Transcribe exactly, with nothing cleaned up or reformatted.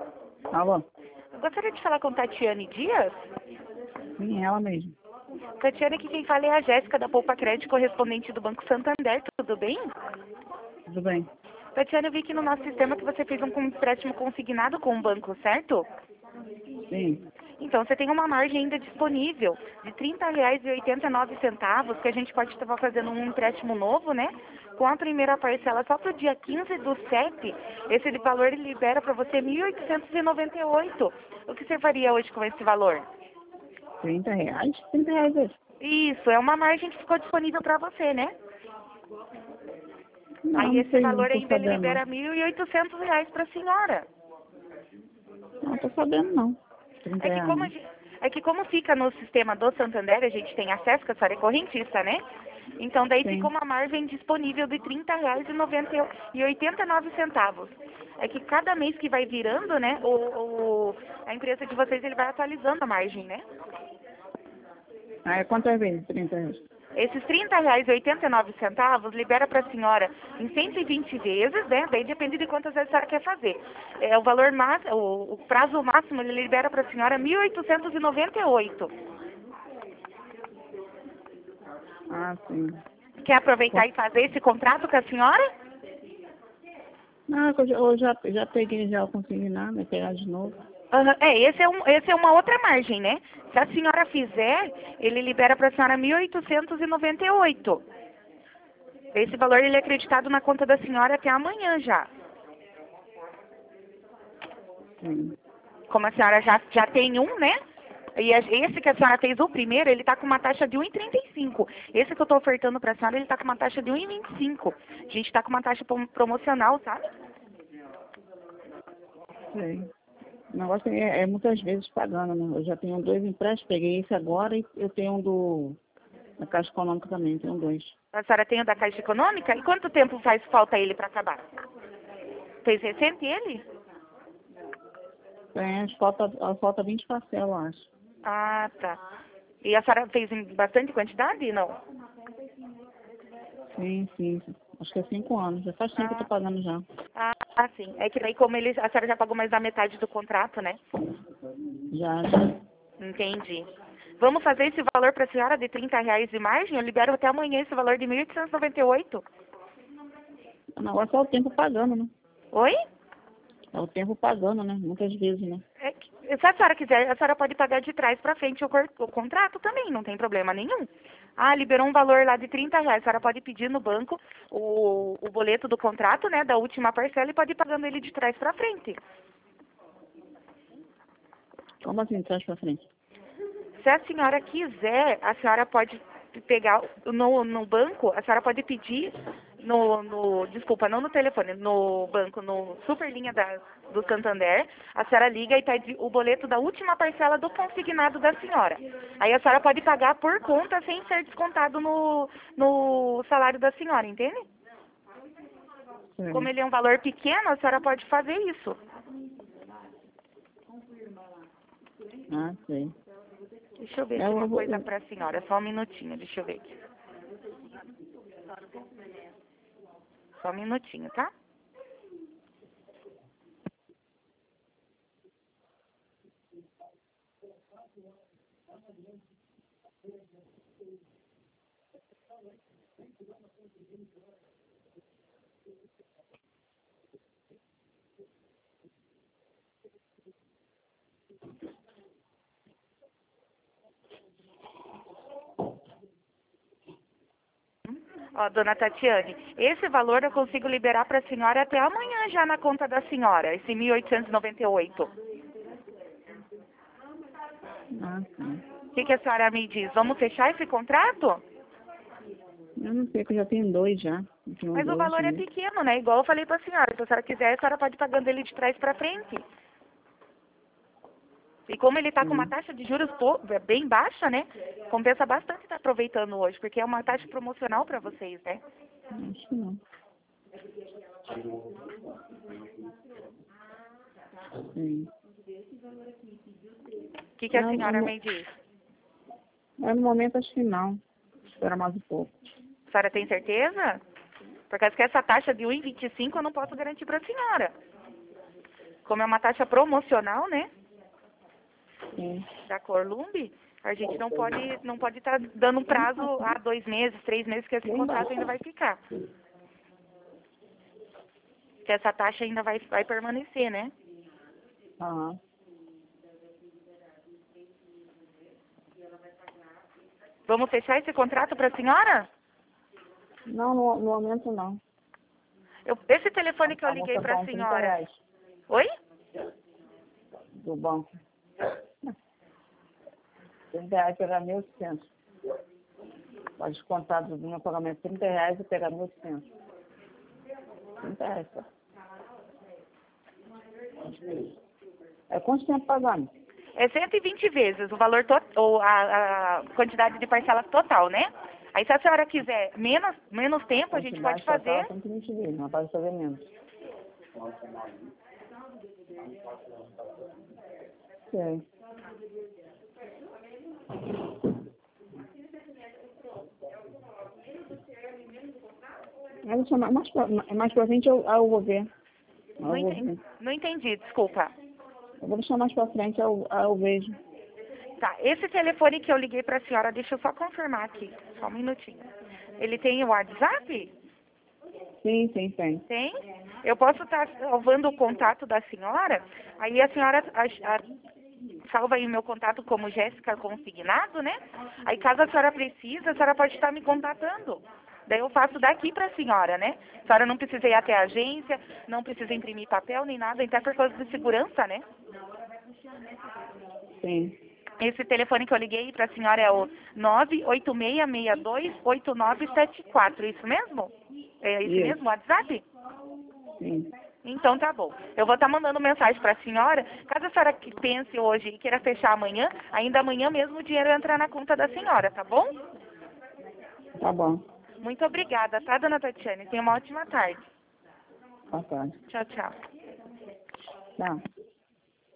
Alô? Eu gostaria de falar com Tatiane Dias. Sim, ela mesmo. Tatiane, aqui quem fala é a Jéssica da Poupa Crédito, correspondente do Banco Santander. Tudo bem? Tudo bem? Tatiane, eu vi aqui no nosso sistema que você fez um empréstimo consignado com o banco, certo? Sim. Então, você tem uma margem ainda disponível de trinta reais e oitenta e nove centavos, que a gente pode estar fazendo um empréstimo novo, né? Com a primeira parcela só para o dia quinze do sete, esse valor ele libera para você mil oitocentos e noventa e oito. O que você faria hoje com esse valor? trinta reais? trinta reais hoje. Isso, é uma margem que ficou disponível para você, né? Não, Aí não esse sei, não valor tô ainda ele sabendo não. libera mil e oitocentos reais para a senhora. Não tô sabendo não. trinta É que, reais como a não. gente, é que como fica no sistema do Santander, a gente tem acesso, que a senhora é correntista, né? Então daí ficou Sim. uma margem disponível de trinta reais e oitenta e nove centavos. É que cada mês que vai virando, né, o, o, a empresa de vocês ele vai atualizando a margem, né? Ah, é quantas vezes trinta reais? Esses trinta reais e oitenta e nove centavos libera para a senhora em cento e vinte vezes, né? Daí depende de quantas vezes a senhora quer fazer. É, o valor máximo, o, o prazo máximo ele libera para a senhora mil oitocentos e noventa e oito. Ah, sim. Quer aproveitar Quanto? e fazer esse contrato com a senhora? Não, eu já, eu já, já peguei já o consignado, vai pegar de novo. Aham, é, esse é, um, esse é uma outra margem, né? Se a senhora fizer, ele libera para a senhora mil oitocentos e noventa e oito. Esse valor ele é acreditado na conta da senhora até amanhã já. Sim. Como a senhora já, já tem um, né? E esse que a senhora fez o primeiro, ele está com uma taxa de um vírgula trinta e cinco. Esse que eu estou ofertando para a senhora, ele está com uma taxa de um vírgula vinte e cinco. A gente está com uma taxa promocional, sabe? Sei. O negócio é, é muitas vezes pagando, né? Eu já tenho dois empréstimos, peguei esse agora e eu tenho um do da Caixa Econômica também, tenho dois. A senhora tem o da Caixa Econômica? E quanto tempo faz falta ele para acabar? Fez recente ele? É, falta, falta vinte parcelas, eu acho. Ah, tá. E a senhora fez em bastante quantidade? Não? Sim, sim. Acho que é cinco anos. Já faz cinco que eu tô Ah, pagando já. ah, sim. É que daí como ele, a senhora já pagou mais da metade do contrato, né? Já, já. Entendi. Vamos fazer esse valor para a senhora de trinta reais de margem? Eu libero até amanhã esse valor de mil oitocentos e noventa e oito. O negócio é o tempo pagando, né? Oi? É o tempo pagando, né? Muitas vezes, né? É que, se a senhora quiser, a senhora pode pagar de trás para frente o, cor- o contrato também, não tem problema nenhum. Ah, liberou um valor lá de trinta reais. A senhora pode pedir no banco o, o boleto do contrato, né, da última parcela e pode ir pagando ele de trás para frente. Como assim, de trás pra frente? Se a senhora quiser, a senhora pode pegar no, no banco, a senhora pode pedir no, no, desculpa, não no telefone, no banco, no Superlinha da, do Santander, a senhora liga e pede o boleto da última parcela do consignado da senhora. Aí a senhora pode pagar por conta sem ser descontado no, no salário da senhora, entende? Como Sei. ele é um valor pequeno, a senhora pode fazer isso. Ah, sei. Deixa eu ver É, aqui eu uma vou, coisa eu- para a senhora, só um minutinho, deixa eu ver aqui. Só um minutinho, tá? Ó, dona Tatiane, esse valor eu consigo liberar para a senhora até amanhã já na conta da senhora, esse mil oitocentos e noventa e oito. ah, sim. O que, que a senhora me diz? Vamos fechar esse contrato? Eu não sei, que eu já tenho dois já. Eu tenho Mas o dois, valor é né? pequeno, né? Igual eu falei para a senhora. Se a senhora quiser, a senhora pode ir pagando ele de trás para frente. E como ele está com uma Sim. taxa de juros po- bem baixa, né? Compensa bastante estar aproveitando hoje, porque é uma taxa promocional para vocês, né? Acho que não. Sim. O que, que a Não, senhora no, me diz? é, no momento acho que não. Espera mais um pouco. A senhora tem certeza? Por causa que essa taxa de um vírgula vinte e cinco eu não posso garantir para a senhora. como é uma taxa promocional, né? Sim. Da Corlumb, a gente não pode não pode estar dando um prazo a dois meses, três meses que esse contrato ainda vai ficar. Que essa taxa ainda vai, vai permanecer, né? Aham. Vamos fechar esse contrato para a senhora? Não, no, no momento não. Eu, esse telefone que eu A liguei moça para a bom, trinta senhora. reais Oi? do banco. trinta reais pegar mil e oitocentos. Pode descontar do meu pagamento trinta reais e pegar mil e oitocentos. trinta reais só. É quanto tempo pagando? É cento e vinte vezes o valor to ou a, a quantidade de parcela total, né? Aí se a senhora quiser menos, menos tempo, a gente pode fazer. Total, cento e vinte vezes, não pode fazer menos. Sei. Mas mais, mais, pra, mais pra frente eu, eu vou ver. Eu, Não vou entendi, ver. não entendi, desculpa. Eu vou deixar mais pra frente, eu, eu vejo. Tá, esse telefone que eu liguei para a senhora, deixa eu só confirmar aqui, só um minutinho. Ele tem o WhatsApp? Sim, sim, tem. Tem? Eu posso estar salvando o contato da senhora, aí a senhora a, a, salva aí o meu contato como Jéssica Consignado, né? Aí caso a senhora precise, a senhora pode estar me contatando. Daí eu faço daqui para a senhora, né? A senhora não precisa ir até a agência, não precisa imprimir papel nem nada, até por causa de segurança, né? Sim. Esse telefone que eu liguei para a senhora é o nove oito seis seis dois oito nove sete quatro, isso mesmo? É esse Isso. mesmo WhatsApp? Sim. Então tá bom. Eu vou estar mandando mensagem para a senhora. Caso a senhora que pense hoje e queira fechar amanhã, ainda amanhã mesmo o dinheiro entra na conta da senhora, tá bom? Tá bom. Muito obrigada, tá, dona Tatiane? Tenha uma ótima tarde. Boa tarde. Tchau, tchau. Tchau.